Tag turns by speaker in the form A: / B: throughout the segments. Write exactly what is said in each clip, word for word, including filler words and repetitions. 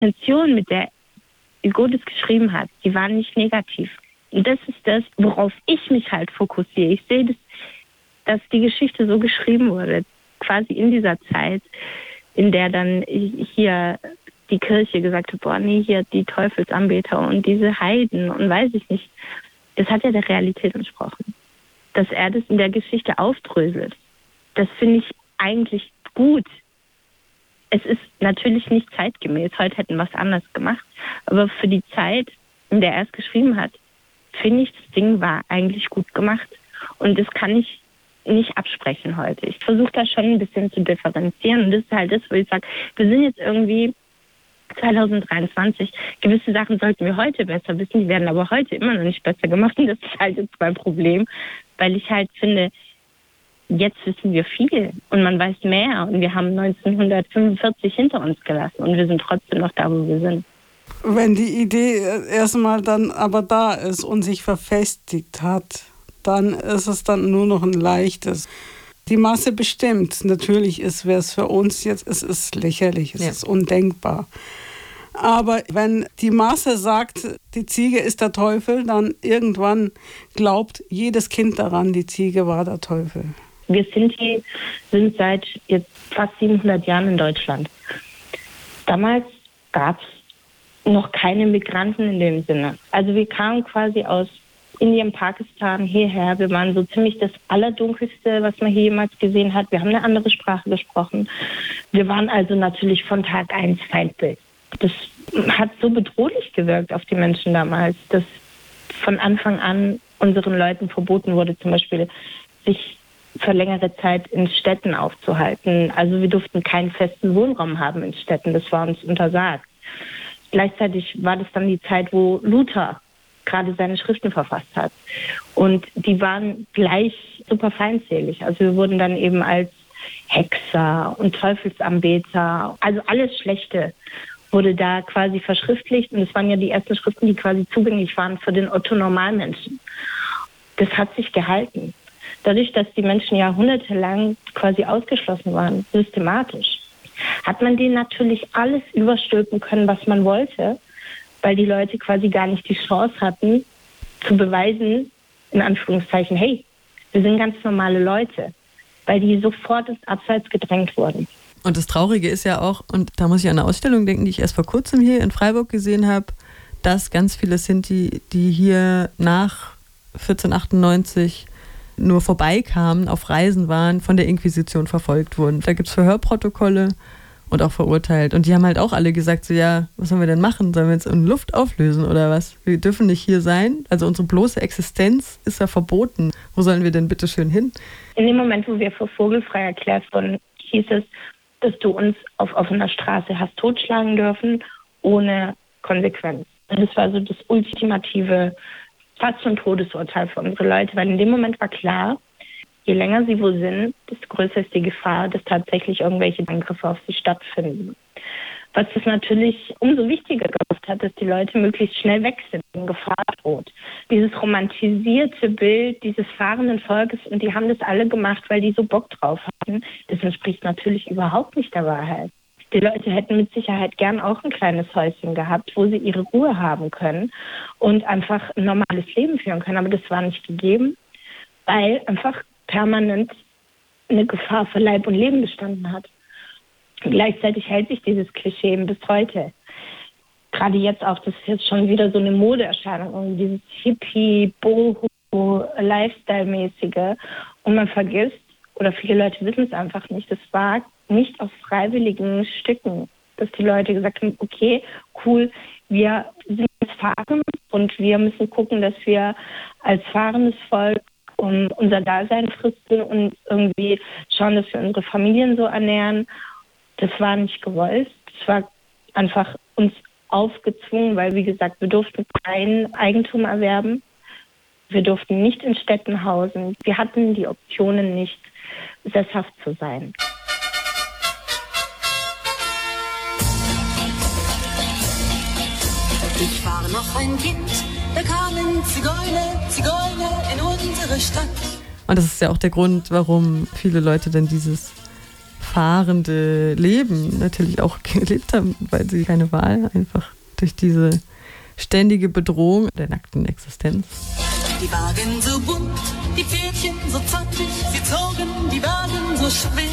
A: Intention, mit der Hugo das geschrieben hat, die war nicht negativ. Und das ist das, worauf ich mich halt fokussiere. Ich sehe, dass, dass die Geschichte so geschrieben wurde, quasi in dieser Zeit, in der dann hier die Kirche gesagt hat, boah, nee, hier die Teufelsanbeter und diese Heiden und weiß ich nicht. Das hat ja der Realität entsprochen. Dass er das in der Geschichte aufdröselt, das finde ich eigentlich gut. Es ist natürlich nicht zeitgemäß. Heute hätten wir es anders gemacht. Aber für die Zeit, in der er es geschrieben hat, finde ich, das Ding war eigentlich gut gemacht. Und das kann ich nicht absprechen heute. Ich versuche da schon ein bisschen zu differenzieren. Und das ist halt das, wo ich sage, wir sind jetzt irgendwie zwanzig dreiundzwanzig. Gewisse Sachen sollten wir heute besser wissen, die werden aber heute immer noch nicht besser gemacht. Und das ist halt jetzt mein Problem, weil ich halt finde, jetzt wissen wir viel und man weiß mehr und wir haben neunzehnhundertfünfundvierzig hinter uns gelassen und wir sind trotzdem noch da, wo wir sind.
B: Wenn die Idee erstmal dann aber da ist und sich verfestigt hat, dann ist es dann nur noch ein leichtes. Die Masse bestimmt. Natürlich ist, wäre es für uns jetzt, es ist lächerlich, es ja. ist undenkbar. Aber wenn die Masse sagt, die Ziege ist der Teufel, dann irgendwann glaubt jedes Kind daran, die Ziege war der Teufel.
A: Wir Sinti sind seit jetzt fast siebenhundert Jahren in Deutschland. Damals gab es noch keine Migranten in dem Sinne. Also wir kamen quasi aus Indien, Pakistan hierher. Wir waren so ziemlich das Allerdunkelste, was man hier jemals gesehen hat. Wir haben eine andere Sprache gesprochen. Wir waren also natürlich von Tag eins Feindbild. Das hat so bedrohlich gewirkt auf die Menschen damals, dass von Anfang an unseren Leuten verboten wurde, zum Beispiel sich für längere Zeit in Städten aufzuhalten. Also wir durften keinen festen Wohnraum haben in Städten. Das war uns untersagt. Gleichzeitig war das dann die Zeit, wo Luther gerade seine Schriften verfasst hat. Und die waren gleich super feindselig. Also wir wurden dann eben als Hexer und Teufelsanbeter, also alles Schlechte wurde da quasi verschriftlicht. Und es waren ja die ersten Schriften, die quasi zugänglich waren für den Otto-Normalmenschen. Das hat sich gehalten. Dadurch, dass die Menschen jahrhundertelang quasi ausgeschlossen waren, systematisch, hat man denen natürlich alles überstülpen können, was man wollte, weil die Leute quasi gar nicht die Chance hatten, zu beweisen, in Anführungszeichen, hey, wir sind ganz normale Leute, weil die sofort ins Abseits gedrängt wurden.
C: Und das Traurige ist ja auch, und da muss ich an eine Ausstellung denken, die ich erst vor kurzem hier in Freiburg gesehen habe, dass ganz viele Sinti, die hier nach vierzehnhundertachtundneunzig nur vorbeikamen, auf Reisen waren, von der Inquisition verfolgt wurden. Da gibt es Verhörprotokolle und auch verurteilt. Und die haben halt auch alle gesagt, so ja, was sollen wir denn machen? Sollen wir jetzt in Luft auflösen oder was? Wir dürfen nicht hier sein. Also unsere bloße Existenz ist ja verboten. Wo sollen wir denn bitte schön hin?
A: In dem Moment, wo wir für vogelfrei erklärt wurden, hieß es, dass du uns auf offener Straße hast totschlagen dürfen, ohne Konsequenz. Und das war so das ultimative, fast schon Todesurteil für unsere Leute, weil in dem Moment war klar, je länger sie wo sind, desto größer ist die Gefahr, dass tatsächlich irgendwelche Angriffe auf sie stattfinden. Was es natürlich umso wichtiger gemacht hat, dass die Leute möglichst schnell weg sind, wenn Gefahr droht. Dieses romantisierte Bild dieses fahrenden Volkes, und die haben das alle gemacht, weil die so Bock drauf hatten, das entspricht natürlich überhaupt nicht der Wahrheit. Die Leute hätten mit Sicherheit gern auch ein kleines Häuschen gehabt, wo sie ihre Ruhe haben können und einfach ein normales Leben führen können. Aber das war nicht gegeben, weil einfach permanent eine Gefahr für Leib und Leben bestanden hat. Und gleichzeitig hält sich dieses Klischee bis heute. Gerade jetzt auch, das ist jetzt schon wieder so eine Modeerscheinung, dieses Hippie, Boho, Lifestyle-mäßige. Und man vergisst, oder viele Leute wissen es einfach nicht, das war nicht aus freiwilligen Stücken, dass die Leute gesagt haben, okay, cool, wir sind jetzt fahren und wir müssen gucken, dass wir als fahrendes Volk um unser Dasein fristen und irgendwie schauen, dass wir unsere Familien so ernähren. Das war nicht gewollt. Das war einfach uns aufgezwungen, weil, wie gesagt, wir durften kein Eigentum erwerben. Wir durften nicht in Städten hausen. Wir hatten die Optionen nicht, sesshaft zu sein.
D: Ich war noch ein Kind, da kamen Zigeuner, Zigeuner in unsere Stadt.
C: Und das ist ja auch der Grund, warum viele Leute dann dieses fahrende Leben natürlich auch gelebt haben, weil sie keine Wahl einfach durch diese ständige Bedrohung der nackten Existenz.
D: Die Wagen so bunt, die Pferdchen so zantig, sie zogen die Wagen so schwer.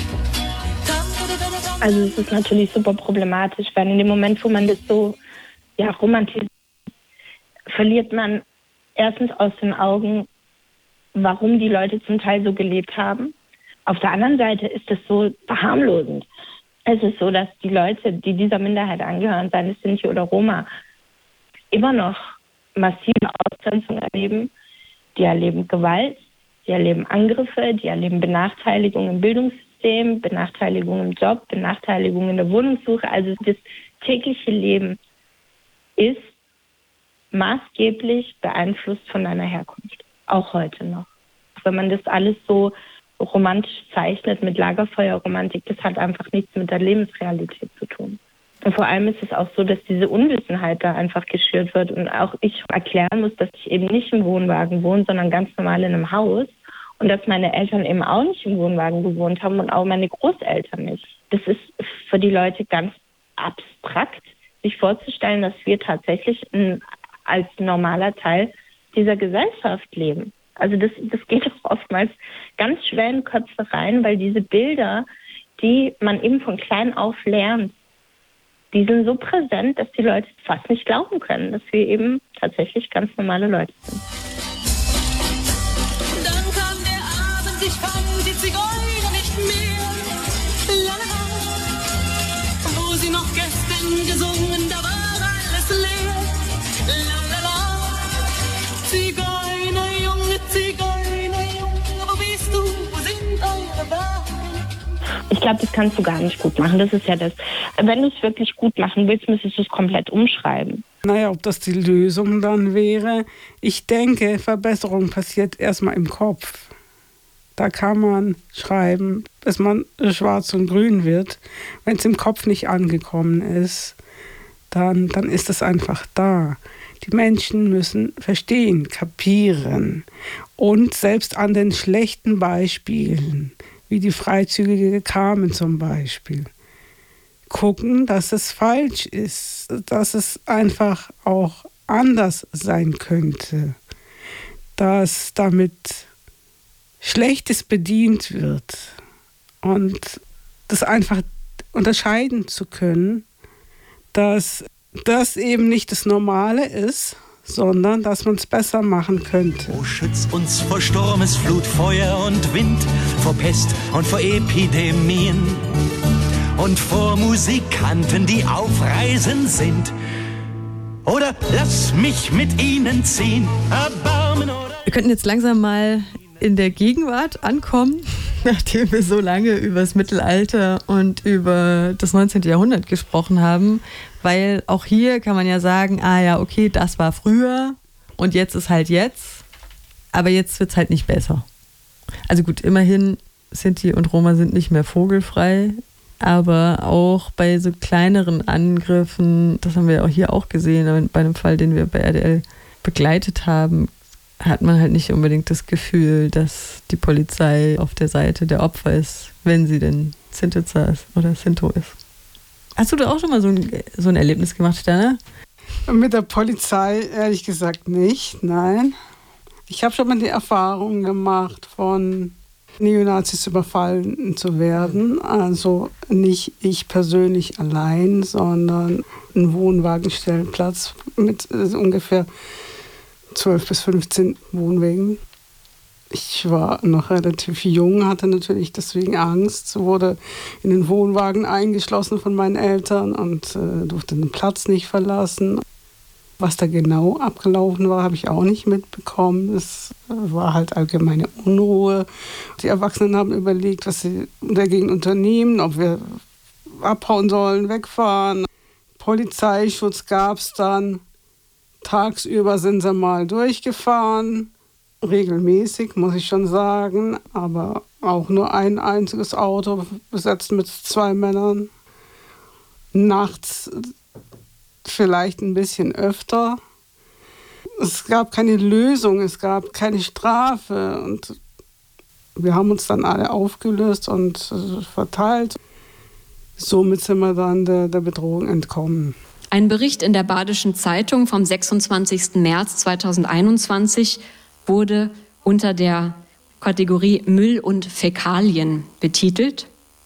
A: Also es ist natürlich super problematisch, weil in dem Moment, wo man das so ja, romantisiert, verliert man erstens aus den Augen, warum die Leute zum Teil so gelebt haben. Auf der anderen Seite ist es so verharmlosend. Es ist so, dass die Leute, die dieser Minderheit angehören, seien es Sinti oder Roma, immer noch massive Ausgrenzung erleben. Die erleben Gewalt, die erleben Angriffe, die erleben Benachteiligung im Bildungssystem, Benachteiligung im Job, Benachteiligung in der Wohnungssuche. Also das tägliche Leben ist maßgeblich beeinflusst von deiner Herkunft. Auch heute noch. Wenn man das alles so romantisch zeichnet mit Lagerfeuerromantik, das hat einfach nichts mit der Lebensrealität zu tun. Und vor allem ist es auch so, dass diese Unwissenheit da einfach geschürt wird und auch ich erklären muss, dass ich eben nicht im Wohnwagen wohne, sondern ganz normal in einem Haus und dass meine Eltern eben auch nicht im Wohnwagen gewohnt haben und auch meine Großeltern nicht. Das ist für die Leute ganz abstrakt, sich vorzustellen, dass wir tatsächlich ein, als normaler Teil dieser Gesellschaft leben. Also das, das geht auch oftmals ganz schwer in Köpfe rein, weil diese Bilder, die man eben von klein auf lernt, die sind so präsent, dass die Leute fast nicht glauben können, dass wir eben tatsächlich ganz normale Leute sind.
D: Dann kam der Abend, ich fand die Zigeuner nicht mehr. Lalala. Wo sie noch gestern gesungen, da war alles leer. Lalala. Zigeuner, Junge, Zigeuner, Junge, wo bist du, wo sind eure Wagen?
A: Ich glaube, das kannst du gar nicht gut machen. Das ist ja das. Wenn du es wirklich gut machen willst, müsstest du es komplett umschreiben.
B: Naja, ob das die Lösung dann wäre. Ich denke, Verbesserung passiert erstmal im Kopf. Da kann man schreiben, bis man schwarz und grün wird. Wenn es im Kopf nicht angekommen ist, dann, dann ist es einfach da. Die Menschen müssen verstehen, kapieren. Und selbst an den schlechten Beispielen, wie die Freizügige Carmen zum Beispiel, gucken, dass es falsch ist, dass es einfach auch anders sein könnte, dass damit Schlechtes bedient wird und das einfach unterscheiden zu können, dass das eben nicht das Normale ist, sondern dass man es besser machen könnte.
E: O schütz uns vor Sturmes, Flut, Feuer und Wind, vor Pest und vor Epidemien und vor Musikanten, die auf Reisen sind. Oder lass mich mit ihnen ziehen, Erbarmen oder...
C: Wir könnten jetzt langsam mal in der Gegenwart ankommen, nachdem wir so lange über das Mittelalter und über das neunzehnte. Jahrhundert gesprochen haben, weil auch hier kann man ja sagen, ah ja, okay, das war früher und jetzt ist halt jetzt, aber jetzt wird es halt nicht besser. Also gut, immerhin Sinti und Roma sind nicht mehr vogelfrei, aber auch bei so kleineren Angriffen, das haben wir ja auch hier auch gesehen, bei einem Fall, den wir bei R T L begleitet haben, hat man halt nicht unbedingt das Gefühl, dass die Polizei auf der Seite der Opfer ist, wenn sie denn Sintetzer ist oder Sinto ist. Hast du da auch schon mal so ein, so ein Erlebnis gemacht, Sterne?
B: Mit der Polizei ehrlich gesagt nicht, nein. Ich habe schon mal die Erfahrung gemacht, von Neonazis überfallen zu werden. Also nicht ich persönlich allein, sondern ein Wohnwagenstellplatz mit ungefähr zwölf bis fünfzehn Wohnwegen. Ich war noch relativ jung, hatte natürlich deswegen Angst, wurde in den Wohnwagen eingeschlossen von meinen Eltern und äh, durfte den Platz nicht verlassen. Was da genau abgelaufen war, habe ich auch nicht mitbekommen. Es war halt allgemeine Unruhe. Die Erwachsenen haben überlegt, was sie dagegen unternehmen, ob wir abhauen sollen, wegfahren. Polizeischutz gab es dann. Tagsüber sind sie mal durchgefahren. Regelmäßig, muss ich schon sagen, aber auch nur ein einziges Auto besetzt mit zwei Männern. Nachts vielleicht ein bisschen öfter. Es gab keine Lösung, es gab keine Strafe und Wir haben uns dann alle aufgelöst und äh, verteilt. Somit sind wir dann der, der Bedrohung entkommen.
F: Ein Bericht in der Badischen Zeitung vom sechsundzwanzigsten März zweitausendeinundzwanzig wurde unter der Kategorie Müll und Fäkalien betitelt.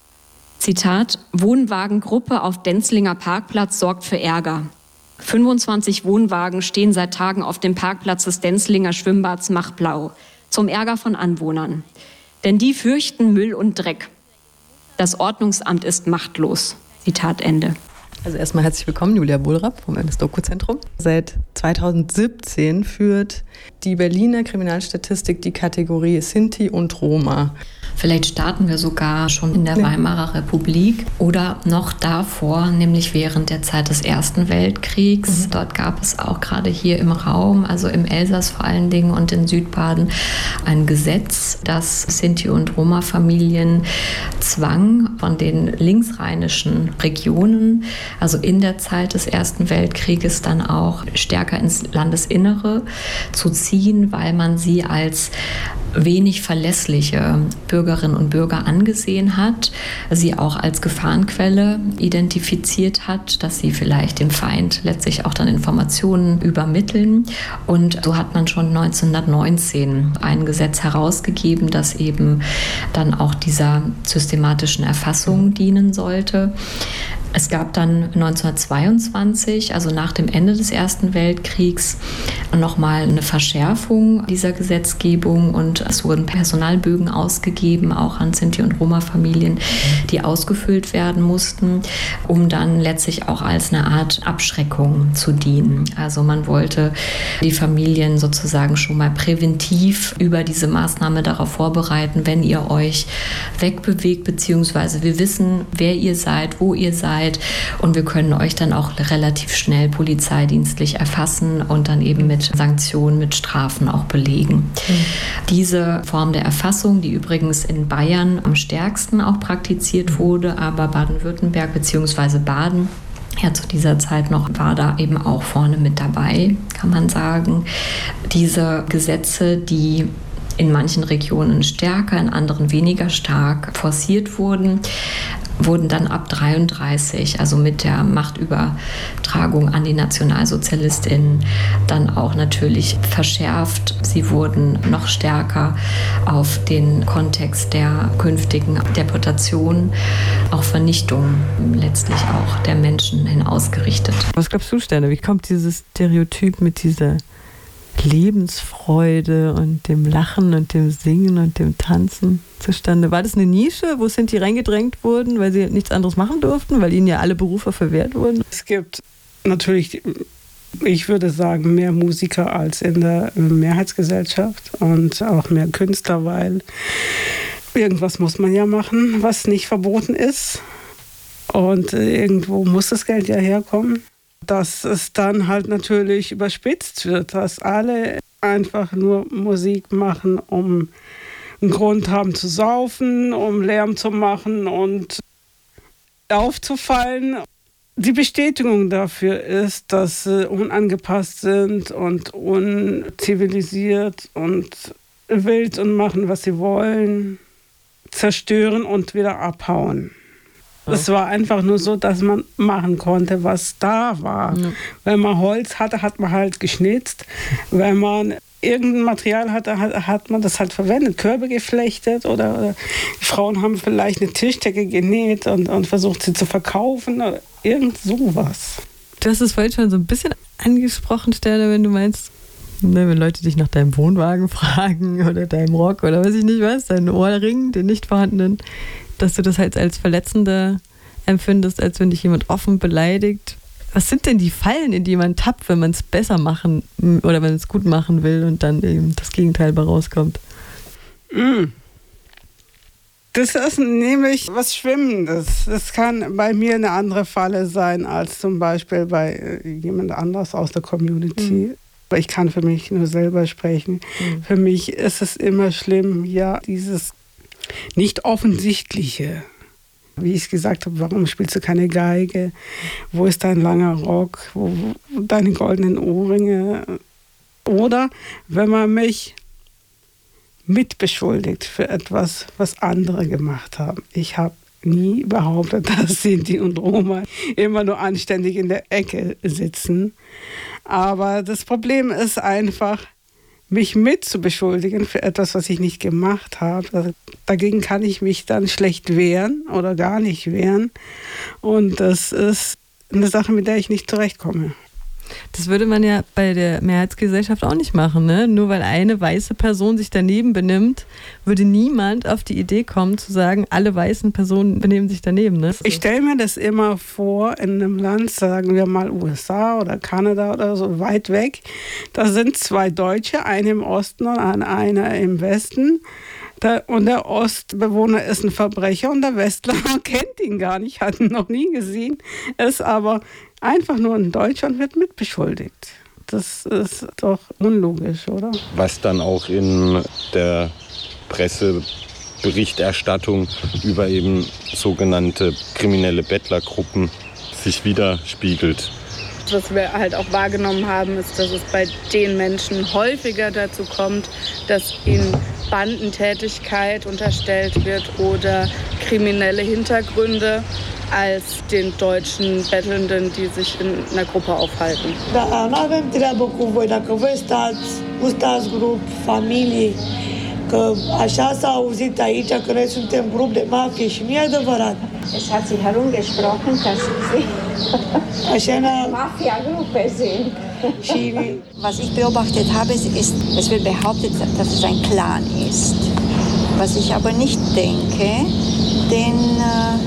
F: Zitat: Wohnwagengruppe auf Denzlinger Parkplatz sorgt für Ärger. fünfundzwanzig Wohnwagen stehen seit Tagen auf dem Parkplatz des Denzlinger Schwimmbads Machblau. Zum Ärger von Anwohnern. Denn die fürchten Müll und Dreck. Das Ordnungsamt ist machtlos. Zitat Ende.
C: Also erstmal herzlich willkommen, Julia Wohlrapp vom M S-Doku-Zentrum. Seit zweitausendsiebzehn führt die Berliner Kriminalstatistik die Kategorie Sinti und Roma.
G: Vielleicht starten wir sogar schon in der Weimarer Republik oder noch davor, nämlich während der Zeit des Ersten Weltkriegs. Mhm. Dort gab es auch gerade hier im Raum, also im Elsass vor allen Dingen und in Südbaden, ein Gesetz, das Sinti- und Roma-Familien zwang, von den linksrheinischen Regionen, also in der Zeit des Ersten Weltkrieges, dann auch stärker ins Landesinnere zu ziehen, weil man sie als wenig verlässliche Bürgerinnen und Bürger angesehen hat, sie auch als Gefahrenquelle identifiziert hat, dass sie vielleicht dem Feind letztlich auch dann Informationen übermitteln. Und so hat man schon neunzehnhundertneunzehn ein Gesetz herausgegeben, das eben dann auch dieser systematischen Erfassung dienen sollte. Es gab dann neunzehnhundertzweiundzwanzig, also nach dem Ende des Ersten Weltkriegs, nochmal eine Verschärfung dieser Gesetzgebung und es wurden Personalbögen ausgegeben, auch an Sinti- und Roma-Familien, die ausgefüllt werden mussten, um dann letztlich auch als eine Art Abschreckung zu dienen. Also man wollte die Familien sozusagen schon mal präventiv über diese Maßnahme darauf vorbereiten, wenn ihr euch wegbewegt, beziehungsweise wir wissen, wer ihr seid, wo ihr seid, und wir können euch dann auch relativ schnell polizeidienstlich erfassen und dann eben mit Sanktionen, mit Strafen auch belegen. Mhm. Diese Form der Erfassung, die übrigens in Bayern am stärksten auch praktiziert wurde, aber Baden-Württemberg bzw. Baden ja zu dieser Zeit noch war da eben auch vorne mit dabei, kann man sagen. Diese Gesetze, die in manchen Regionen stärker, in anderen weniger stark forciert wurden, wurden dann ab dreiunddreißig, also mit der Machtübertragung an die NationalsozialistInnen, dann auch natürlich verschärft. Sie wurden noch stärker auf den Kontext der künftigen Deportation, auch Vernichtung letztlich auch der Menschen hin ausgerichtet.
C: Was glaubst du, Sterne? Wie kommt dieses Stereotyp mit dieser Lebensfreude und dem Lachen und dem Singen und dem Tanzen zustande? War das eine Nische, wo Sinti reingedrängt wurden, weil sie nichts anderes machen durften, weil ihnen ja alle Berufe verwehrt wurden?
B: Es gibt natürlich, ich würde sagen, mehr Musiker als in der Mehrheitsgesellschaft und auch mehr Künstler, weil irgendwas muss man ja machen, was nicht verboten ist. Und irgendwo muss das Geld ja herkommen. Dass es dann halt natürlich überspitzt wird, dass alle einfach nur Musik machen, um einen Grund haben zu saufen, um Lärm zu machen und aufzufallen. Die Bestätigung dafür ist, dass sie unangepasst sind und unzivilisiert und wild und machen, was sie wollen, zerstören und wieder abhauen. Es war einfach nur so, dass man machen konnte, was da war. Ja. Wenn man Holz hatte, hat man halt geschnitzt. Wenn man irgendein Material hatte, hat, hat man das halt verwendet. Körbe geflechtet oder, oder die Frauen haben vielleicht eine Tischdecke genäht und, und versucht, sie zu verkaufen oder irgend sowas.
C: Du hast es vorhin schon so ein bisschen angesprochen, Sterne, wenn du meinst, ne, wenn Leute dich nach deinem Wohnwagen fragen oder deinem Rock oder weiß ich nicht was, deinen Ohrring, den nicht vorhandenen, dass du das halt als verletzender empfindest, als wenn dich jemand offen beleidigt. Was sind denn die Fallen, in die man tappt, wenn man es besser machen oder wenn es gut machen will und dann eben das Gegenteil bei rauskommt?
B: Das ist nämlich was Schwimmendes. Das kann bei mir eine andere Falle sein als zum Beispiel bei jemand anders aus der Community. Mhm. Ich kann für mich nur selber sprechen. Mhm. Für mich ist es immer schlimm, ja, dieses nicht offensichtliche. Wie ich es gesagt habe, warum spielst du keine Geige? Wo ist dein langer Rock? Wo, wo deine goldenen Ohrringe? Oder wenn man mich mitbeschuldigt für etwas, was andere gemacht haben. Ich habe nie behauptet, dass Sinti und Roma immer nur anständig in der Ecke sitzen. Aber das Problem ist einfach, mich mitzubeschuldigen für etwas, was ich nicht gemacht habe. Dagegen kann ich mich dann schlecht wehren oder gar nicht wehren. Und das ist eine Sache, mit der ich nicht zurechtkomme.
C: Das würde man ja bei der Mehrheitsgesellschaft auch nicht machen, ne? Nur weil eine weiße Person sich daneben benimmt, würde niemand auf die Idee kommen zu sagen, alle weißen Personen benehmen sich daneben, ne?
B: Ich stelle mir das immer vor, in einem Land, sagen wir mal U S A oder Kanada oder so, weit weg, da sind zwei Deutsche, eine im Osten und einer im Westen. Der, und der Ostbewohner ist ein Verbrecher und der Westler kennt ihn gar nicht, hat ihn noch nie gesehen, ist aber einfach nur ein Deutscher und wird mitbeschuldigt. Das ist doch unlogisch, oder?
H: Was dann auch in der Presseberichterstattung über eben sogenannte kriminelle Bettlergruppen sich widerspiegelt.
I: Was wir halt auch wahrgenommen haben, ist, dass es bei den Menschen häufiger dazu kommt, dass ihnen Bandentätigkeit unterstellt wird oder kriminelle Hintergründe als den deutschen Bettelnden, die sich in einer Gruppe aufhalten.
J: Da nu avem treabă cu voi, dacă voi stați, nu stați grup, familie, că așa s-a auzit aici că noi suntem grup de mafie și nu e adevărat.
K: Es hat sich herumgesprochen, dass sie eine Mafia-Gruppe sind.
L: Was ich beobachtet habe, ist, es wird behauptet, dass es ein Clan ist. Was ich aber nicht denke, denn äh,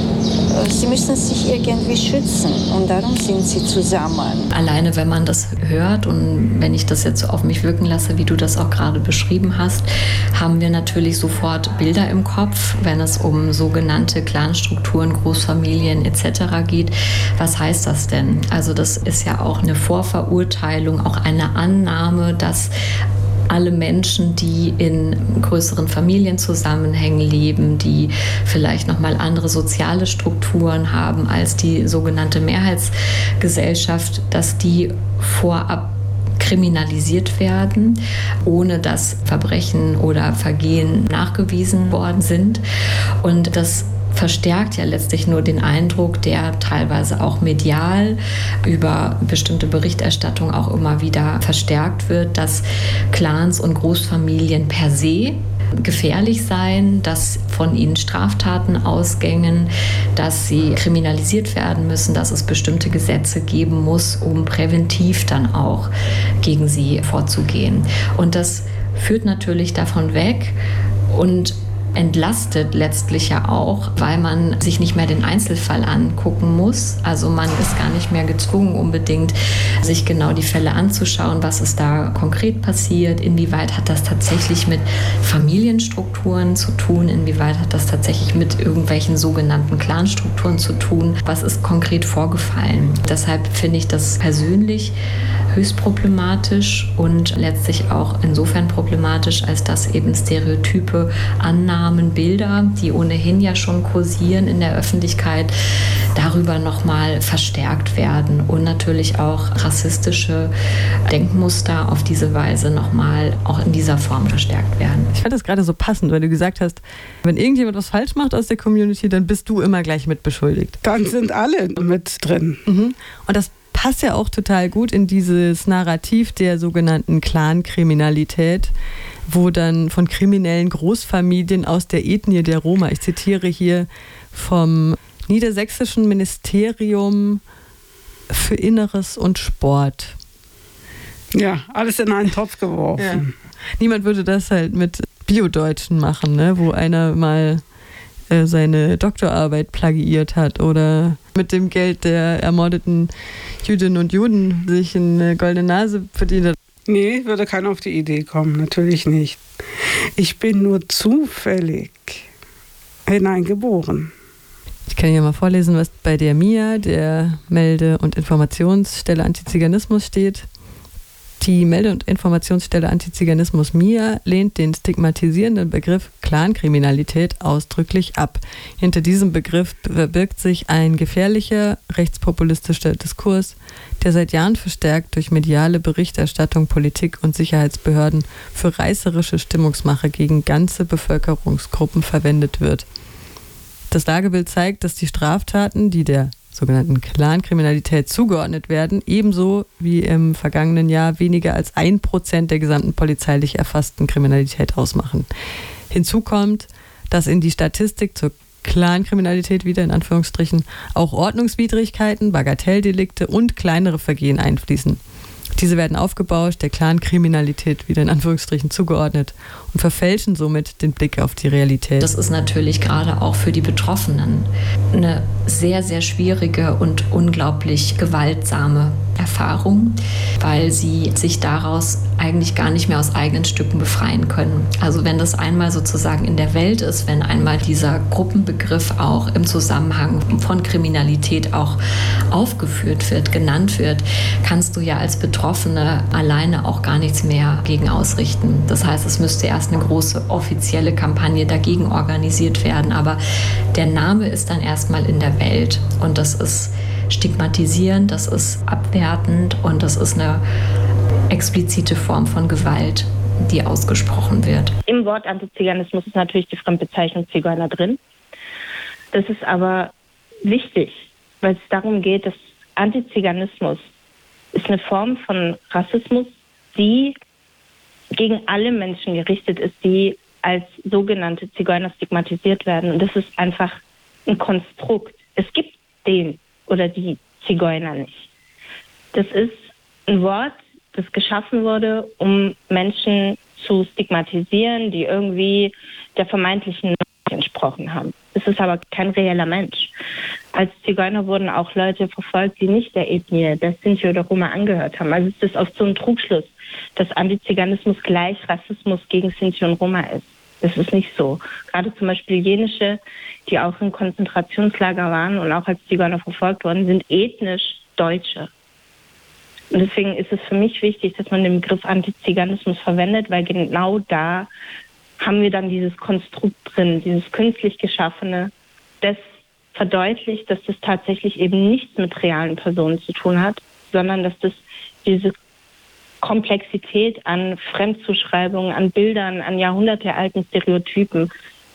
L: sie müssen sich irgendwie schützen und darum sind sie zusammen.
G: Alleine, wenn man das hört und wenn ich das jetzt auf mich wirken lasse, wie du das auch gerade beschrieben hast, haben wir natürlich sofort Bilder im Kopf, wenn es um sogenannte Clanstrukturen, Großfamilien et cetera geht. Was heißt das denn? Also das ist ja auch eine Vorverurteilung, auch eine Annahme, dass alle Menschen, die in größeren Familienzusammenhängen leben, die vielleicht nochmal andere soziale Strukturen haben als die sogenannte Mehrheitsgesellschaft, dass die vorab kriminalisiert werden, ohne dass Verbrechen oder Vergehen nachgewiesen worden sind. Und das verstärkt ja letztlich nur den Eindruck, der teilweise auch medial über bestimmte Berichterstattung auch immer wieder verstärkt wird, dass Clans und Großfamilien per se gefährlich seien, dass von ihnen Straftaten ausgängen, dass sie kriminalisiert werden müssen, dass es bestimmte Gesetze geben muss, um präventiv dann auch gegen sie vorzugehen. Und das führt natürlich davon weg und entlastet letztlich ja auch, weil man sich nicht mehr den Einzelfall angucken muss. Also man ist gar nicht mehr gezwungen, unbedingt sich genau die Fälle anzuschauen, was ist da konkret passiert, inwieweit hat das tatsächlich mit Familienstrukturen zu tun, inwieweit hat das tatsächlich mit irgendwelchen sogenannten Clanstrukturen zu tun, was ist konkret vorgefallen. Deshalb finde ich das persönlich höchst problematisch und letztlich auch insofern problematisch, als dass eben Stereotype, Annahmen, Bilder, die ohnehin ja schon kursieren in der Öffentlichkeit, darüber nochmal verstärkt werden und natürlich auch rassistische Denkmuster auf diese Weise nochmal auch in dieser Form verstärkt werden.
C: Ich fand das gerade so passend, weil du gesagt hast, wenn irgendjemand was falsch macht aus der Community, dann bist du immer gleich mitbeschuldigt.
B: Dann sind alle mit drin.
C: Mhm. Und das passt ja auch total gut in dieses Narrativ der sogenannten Clan-Kriminalität, wo dann von kriminellen Großfamilien aus der Ethnie der Roma, ich zitiere hier vom Niedersächsischen Ministerium für Inneres und Sport.
B: Ja, alles in einen Topf geworfen.
C: Ja. Niemand würde das halt mit Bio-Deutschen machen, ne? Wo einer mal äh, seine Doktorarbeit plagiiert hat oder mit dem Geld der ermordeten Jüdinnen und Juden sich eine goldene Nase verdient hat.
B: Nee, würde keiner auf die Idee kommen, natürlich nicht. Ich bin nur zufällig hineingeboren.
C: Ich kann hier mal vorlesen, was bei der M I A, der Melde- und Informationsstelle Antiziganismus steht. Die Melde- und Informationsstelle Antiziganismus M I A lehnt den stigmatisierenden Begriff Clankriminalität ausdrücklich ab. Hinter diesem Begriff verbirgt sich ein gefährlicher rechtspopulistischer Diskurs, der seit Jahren verstärkt durch mediale Berichterstattung, Politik und Sicherheitsbehörden für reißerische Stimmungsmache gegen ganze Bevölkerungsgruppen verwendet wird. Das Lagebild zeigt, dass die Straftaten, die der sogenannten Clankriminalität zugeordnet werden, ebenso wie im vergangenen Jahr weniger als ein Prozent der gesamten polizeilich erfassten Kriminalität ausmachen. Hinzu kommt, dass in die Statistik zur Clankriminalität wieder in Anführungsstrichen auch Ordnungswidrigkeiten, Bagatelldelikte und kleinere Vergehen einfließen. Diese werden aufgebauscht, der Clankriminalität wieder in Anführungsstrichen zugeordnet und verfälschen somit den Blick auf die Realität.
G: Das ist natürlich gerade auch für die Betroffenen eine sehr, sehr schwierige und unglaublich gewaltsame Erfahrung, weil sie sich daraus eigentlich gar nicht mehr aus eigenen Stücken befreien können. Also wenn das einmal sozusagen in der Welt ist, wenn einmal dieser Gruppenbegriff auch im Zusammenhang von Kriminalität auch aufgeführt wird, genannt wird, kannst du ja als Betroffene alleine auch gar nichts mehr gegen ausrichten. Das heißt, es müsste erst eine große offizielle Kampagne dagegen organisiert werden, aber der Name ist dann erstmal in der Welt und das ist stigmatisierend, das ist abwertend und das ist eine explizite Form von Gewalt, die ausgesprochen wird.
A: Im Wort Antiziganismus ist natürlich die Fremdbezeichnung Zigeuner drin. Das ist aber wichtig, weil es darum geht, dass Antiziganismus ist eine Form von Rassismus, die gegen alle Menschen gerichtet ist, die als sogenannte Zigeuner stigmatisiert werden. Und das ist einfach ein Konstrukt. Es gibt den oder die Zigeuner nicht. Das ist ein Wort, das geschaffen wurde, um Menschen zu stigmatisieren, die irgendwie der vermeintlichen Norm entsprochen haben. Es ist aber kein reeller Mensch. Als Zigeuner wurden auch Leute verfolgt, die nicht der Ethnie, der Sinti oder Roma angehört haben. Also es ist oft so ein Trugschluss, dass Antiziganismus gleich Rassismus gegen Sinti und Roma ist. Das ist nicht so. Gerade zum Beispiel jenische, die auch in Konzentrationslager waren und auch als Zigeuner verfolgt wurden, sind ethnisch Deutsche. Und deswegen ist es für mich wichtig, dass man den Begriff Antiziganismus verwendet, weil genau da haben wir dann dieses Konstrukt drin, dieses künstlich geschaffene, das verdeutlicht, dass das tatsächlich eben nichts mit realen Personen zu tun hat, sondern dass das diese Komplexität an Fremdzuschreibungen, an Bildern, an jahrhundertealten Stereotypen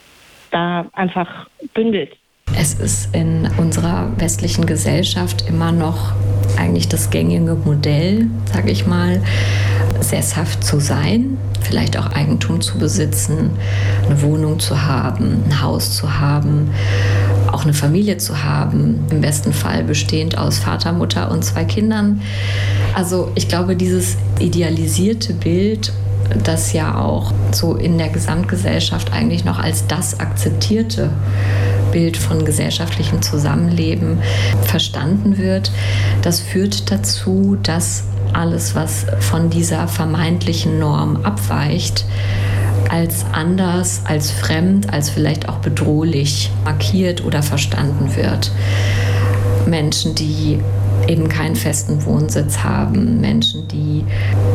A: da einfach bündelt.
G: Es ist in unserer westlichen Gesellschaft immer noch eigentlich das gängige Modell, sage ich mal, sesshaft zu sein, vielleicht auch Eigentum zu besitzen, eine Wohnung zu haben, ein Haus zu haben, auch eine Familie zu haben, im besten Fall bestehend aus Vater, Mutter und zwei Kindern. Also ich glaube, dieses idealisierte Bild, das ja auch so in der Gesamtgesellschaft eigentlich noch als das akzeptierte Bild von gesellschaftlichem Zusammenleben verstanden wird, das führt dazu, dass alles, was von dieser vermeintlichen Norm abweicht, als anders, als fremd, als vielleicht auch bedrohlich markiert oder verstanden wird. Menschen, die eben keinen festen Wohnsitz haben, Menschen, die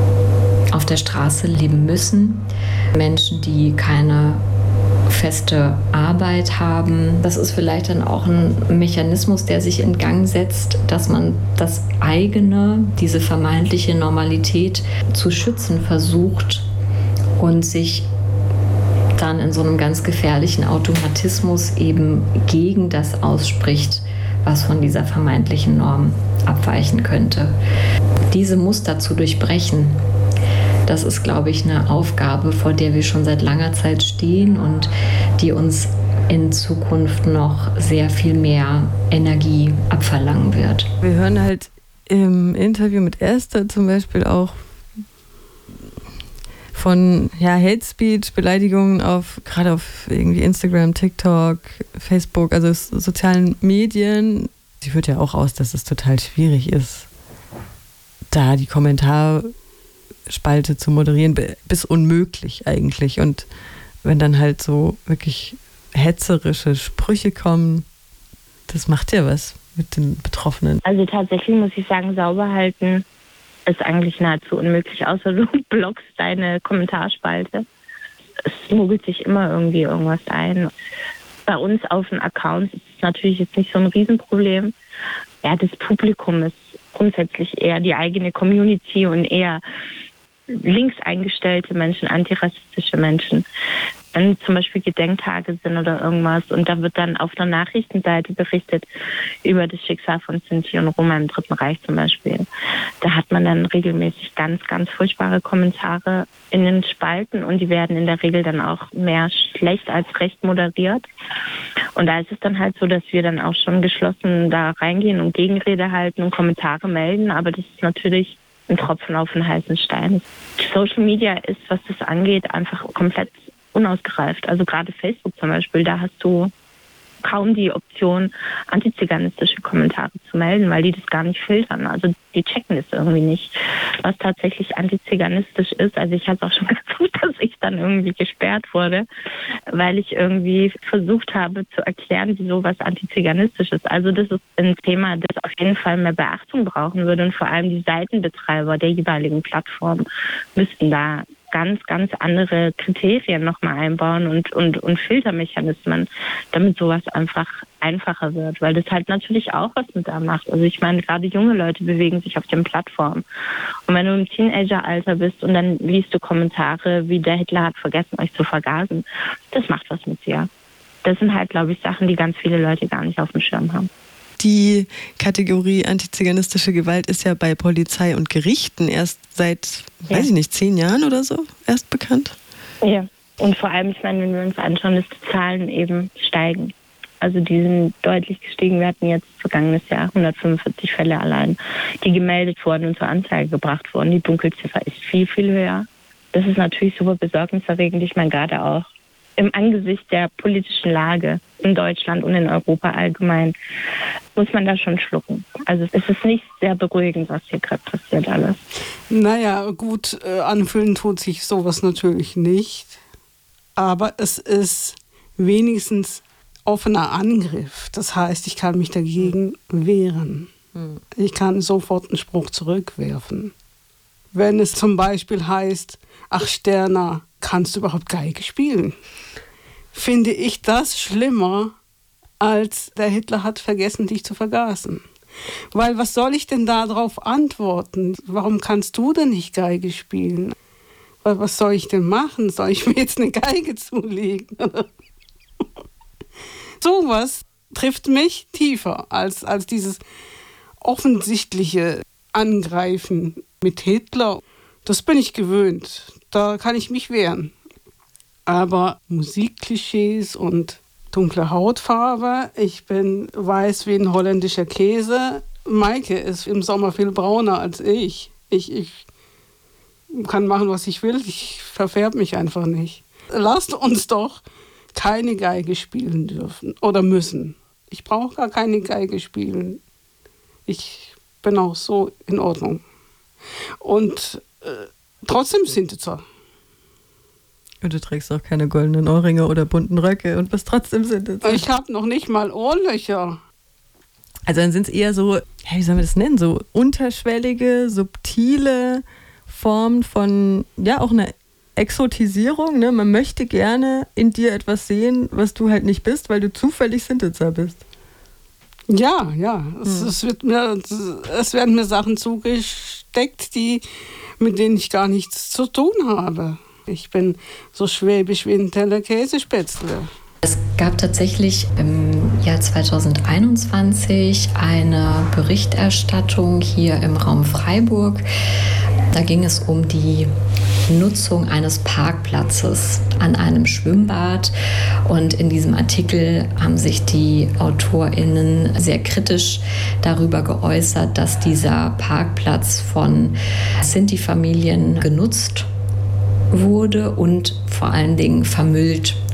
G: auf der Straße leben müssen, Menschen, die keine feste Arbeit haben. Das ist vielleicht dann auch ein Mechanismus, der sich in Gang setzt, dass man das eigene, diese vermeintliche Normalität zu schützen versucht und sich dann in so einem ganz gefährlichen Automatismus eben gegen das ausspricht, was von dieser vermeintlichen Norm abweichen könnte. Diese Muster zu durchbrechen, das ist, glaube ich, eine Aufgabe, vor der wir schon seit langer Zeit stehen und die uns in Zukunft noch sehr viel mehr Energie abverlangen wird.
C: Wir hören halt im Interview mit Esther zum Beispiel auch von ja, Hate Speech, Beleidigungen auf gerade auf irgendwie Instagram, TikTok, Facebook, also sozialen Medien. Sie führt ja auch aus, dass es total schwierig ist, da die Kommentarspalte zu moderieren, bis unmöglich eigentlich. Und wenn dann halt so wirklich hetzerische Sprüche kommen, das macht ja was mit den Betroffenen.
A: Also tatsächlich muss ich sagen, sauber halten ist eigentlich nahezu unmöglich, außer du blockst deine Kommentarspalte. Es mogelt sich immer irgendwie irgendwas ein. Bei uns auf den Accounts ist es natürlich jetzt nicht so ein Riesenproblem. Ja, das Publikum ist grundsätzlich eher die eigene Community und eher links eingestellte Menschen, antirassistische Menschen. Wenn zum Beispiel Gedenktage sind oder irgendwas und da wird dann auf der Nachrichtenseite berichtet über das Schicksal von Sinti und Roma im Dritten Reich zum Beispiel. Da hat man dann regelmäßig ganz, ganz furchtbare Kommentare in den Spalten und die werden in der Regel dann auch mehr schlecht als recht moderiert. Und da ist es dann halt so, dass wir dann auch schon geschlossen da reingehen und Gegenrede halten und Kommentare melden, aber das ist natürlich ein Tropfen auf den heißen Stein. Social Media ist, was das angeht, einfach komplett unausgereift. Also gerade Facebook zum Beispiel, da hast du kaum die Option, antiziganistische Kommentare zu melden, weil die das gar nicht filtern. Also die checken das irgendwie nicht, was tatsächlich antiziganistisch ist. Also ich habe auch schon gedacht, dass ich dann irgendwie gesperrt wurde, weil ich irgendwie versucht habe zu erklären, wieso was antiziganistisch ist. Also das ist ein Thema, das auf jeden Fall mehr Beachtung brauchen würde und vor allem die Seitenbetreiber der jeweiligen Plattformen müssten da ganz, ganz andere Kriterien nochmal einbauen und, und, und Filtermechanismen, damit sowas einfach einfacher wird, weil das halt natürlich auch was mit da macht. Also ich meine, gerade junge Leute bewegen sich auf den Plattformen. Und wenn du im Teenageralter bist und dann liest du Kommentare, wie der Hitler hat vergessen, euch zu vergasen, das macht was mit dir. Das sind halt, glaube ich, Sachen, die ganz viele Leute gar nicht auf dem Schirm haben.
C: Die Kategorie antiziganistische Gewalt ist ja bei Polizei und Gerichten erst seit, ja. weiß ich nicht, zehn Jahren oder so erst bekannt.
A: Ja, und vor allem, ich meine, wenn wir uns anschauen, dass die Zahlen eben steigen. Also die sind deutlich gestiegen. Wir hatten jetzt vergangenes Jahr hundertfünfundvierzig Fälle allein, die gemeldet wurden und zur Anzeige gebracht wurden. Die Dunkelziffer ist viel, viel höher. Das ist natürlich super besorgniserregend. Ich meine, gerade auch im Angesicht der politischen Lage in Deutschland und in Europa allgemein muss man da schon schlucken. Also es ist nicht sehr beruhigend, was hier gerade passiert alles.
B: Naja, gut, äh, anfühlen tut sich sowas natürlich nicht. Aber es ist wenigstens offener Angriff. Das heißt, ich kann mich dagegen wehren. Hm. Ich kann sofort einen Spruch zurückwerfen. Wenn es zum Beispiel heißt, ach Sterna, kannst du überhaupt Geige spielen? Finde ich das schlimmer, als der Hitler hat vergessen, dich zu vergasen. Weil was soll ich denn darauf antworten? Warum kannst du denn nicht Geige spielen? Weil was soll ich denn machen? Soll ich mir jetzt eine Geige zulegen? Sowas trifft mich tiefer als, als dieses offensichtliche Angreifen mit Hitler. Das bin ich gewöhnt. Da kann ich mich wehren. Aber Musikklischees und dunkle Hautfarbe, ich bin weiß wie ein holländischer Käse. Maike ist im Sommer viel brauner als ich. Ich, ich kann machen, was ich will. Ich verfärbe mich einfach nicht. Lasst uns doch keine Geige spielen dürfen oder müssen. Ich brauche gar keine Geige spielen. Ich bin auch so in Ordnung. Und äh, trotzdem sind es so.
C: Und du trägst auch keine goldenen Ohrringe oder bunten Röcke und bist trotzdem sind.
B: Ich habe noch nicht mal Ohrlöcher.
C: Also dann sind es eher so, wie sollen wir das nennen, so unterschwellige, subtile Formen von, ja, auch einer Exotisierung. Ne? Man möchte gerne in dir etwas sehen, was du halt nicht bist, weil du zufällig Sintetzer bist.
B: Ja, ja. Hm. Es, es, wird mir, es werden mir Sachen zugesteckt, die, mit denen ich gar nichts zu tun habe. Ich bin so schwäbisch wie ein Teller Käsespätzle.
G: Es gab tatsächlich im Jahr zweitausendeinundzwanzig eine Berichterstattung hier im Raum Freiburg. Da ging es um die Nutzung eines Parkplatzes an einem Schwimmbad. Und in diesem Artikel haben sich die AutorInnen sehr kritisch darüber geäußert, dass dieser Parkplatz von Sinti-Familien genutzt wurde und vor allen Dingen vermüllt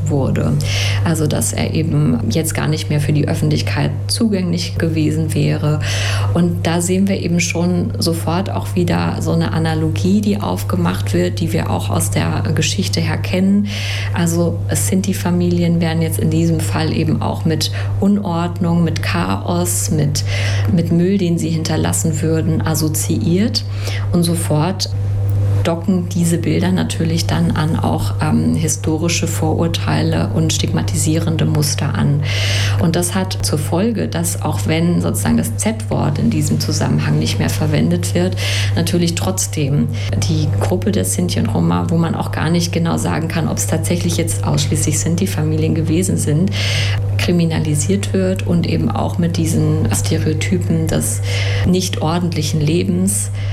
G: wurde. Also dass er eben jetzt gar nicht mehr für die Öffentlichkeit zugänglich gewesen wäre. Und da sehen wir eben schon sofort auch wieder so eine Analogie, die aufgemacht wird, die wir auch aus der Geschichte her kennen. Also Sinti-Familien werden jetzt in diesem Fall eben auch mit Unordnung, mit Chaos, mit, mit Müll, den sie hinterlassen würden, assoziiert. Und sofort docken diese Bilder natürlich dann an auch ähm, historische Vorurteile und stigmatisierende Muster an. Und das hat zur Folge, dass auch wenn sozusagen das Z-Wort in diesem Zusammenhang nicht mehr verwendet wird, natürlich trotzdem die Gruppe der Sinti und Roma, wo man auch gar nicht genau sagen kann, ob es tatsächlich jetzt ausschließlich Sinti-Familien gewesen sind, kriminalisiert wird und eben auch mit diesen Stereotypen des nicht ordentlichen Lebens